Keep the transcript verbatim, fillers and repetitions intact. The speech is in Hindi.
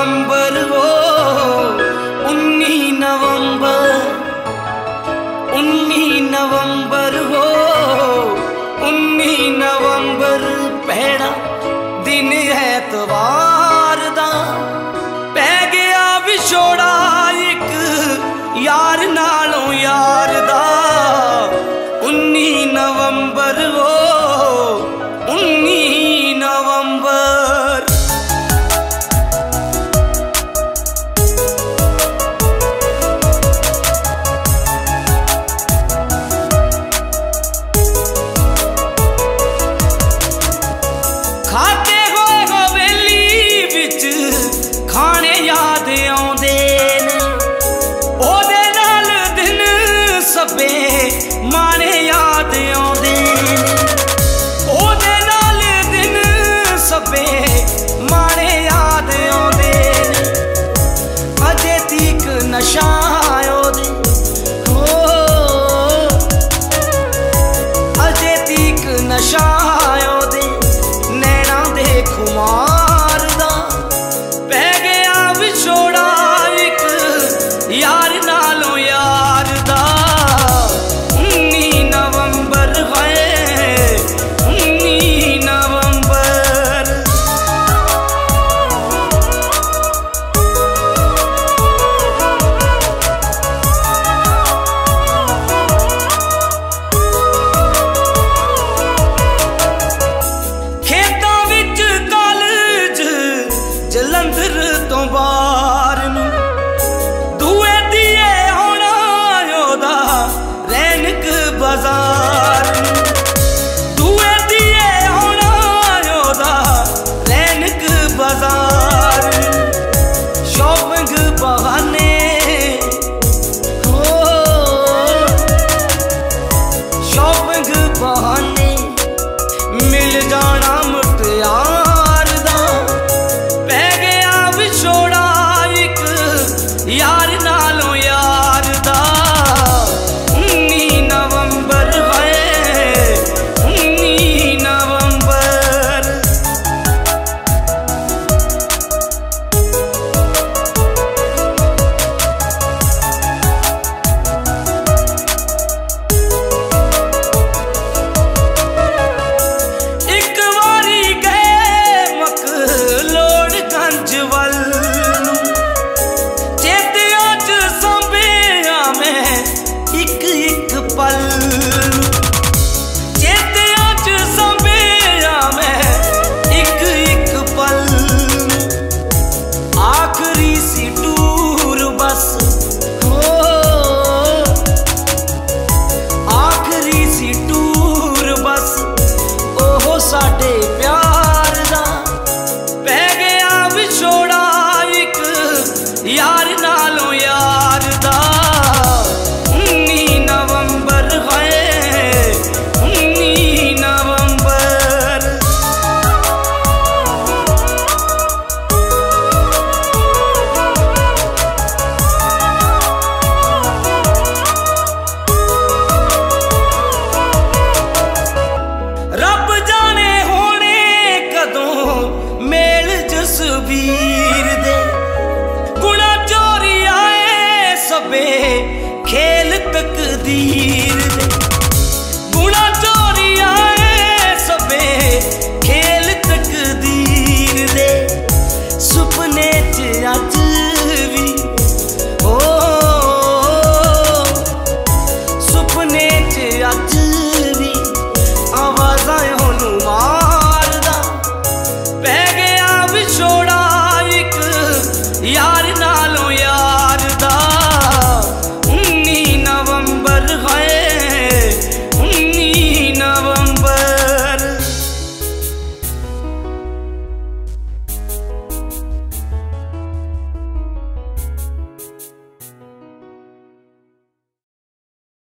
नवंबर हो उन्नी नवंबर, उन्नी नवंबर हो उन्नी नवंबर पहड़ा दिन ऐतवार दा पै गया विछोड़ा एक यार नालों यार दा। उन्नी नवंबर हो उन्नी नवंबर। खाते होए हवेली विच खाने याद आउंदे ने, ओदे नाल दिन सब्बे माने याद आउंदे ने, ओदे नाल दिन सब्बे माने याद आउंदे ने। अजे तीक नशा ओदे हो, अजे तीक नशा ओदे नैना दे खुमार दा पै गया विछोड़ा एक यार नालों यार दा। उन्नी नवंबर है उन्नी नवंबर। खेतां विच कालज जलंधर तो बाहर